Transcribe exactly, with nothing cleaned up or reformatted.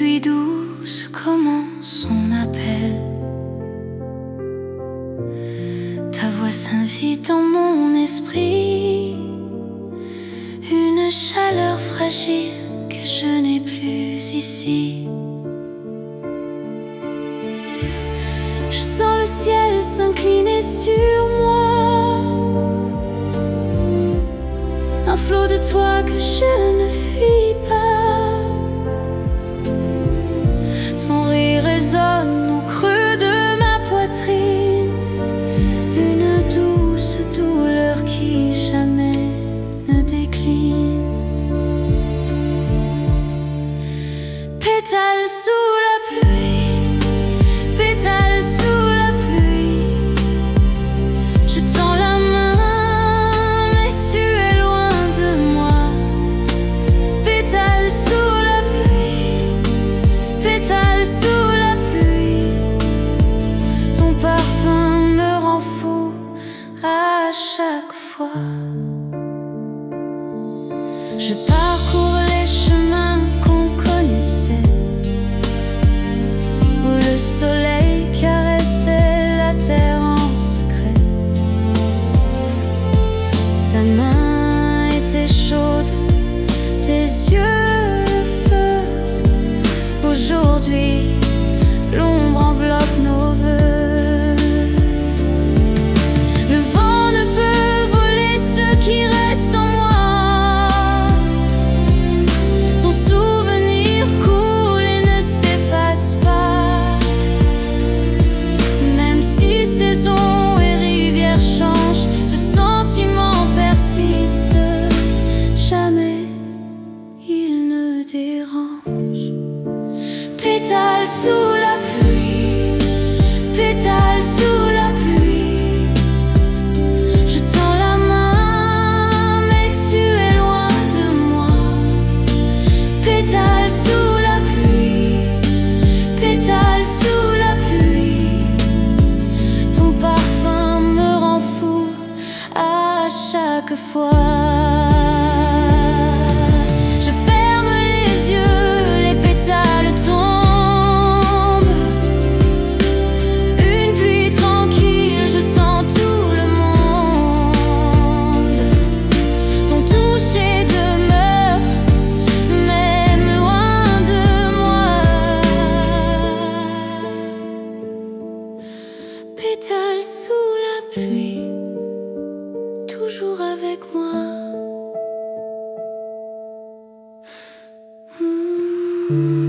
pluie douce commence son appel. Ta voix s'invite dans mon esprit, une chaleur fragile que je n'ai plus ici. Je sens le ciel s'incliner sur moi, un flot de toi que je ne fuis pas. Ton rire résonne au creux de ma poitrine, une douce douleur qui jamais ne décline. Pétales sous la pluie, pétales sous la pluie, je tends la main, mais tu es loin de moi. Pétales sous la pluie, pétales sous la pluie, ton parfum me rend fou à chaque fois. Je parcours les chemins qu'on connaissait, où le soleil caressait la terre en secret. Ta main était chaude, tes yeux le feu. Aujourd'hui, l'ombre enveloppe nos vœux. Le vent ne peut voler ce qui reste en moi. Ton souvenir coule et ne s'efface pas. Même si saison et rivière changent, ce sentiment persiste. Jamais il ne dérange. Pétales sous la pluie, pétales sous la pluie, je tends la main, mais tu es loin de moi. Pétales sous la pluie, pétales sous la pluie, ton parfum me rend fou à chaque fois. Je ferme les yeux, les pétales tombent. Une pluie tranquille, je sens tout le monde. Ton toucher demeure, même loin de moi. Pétales sous la pluie, toujours avec moi. Hmm.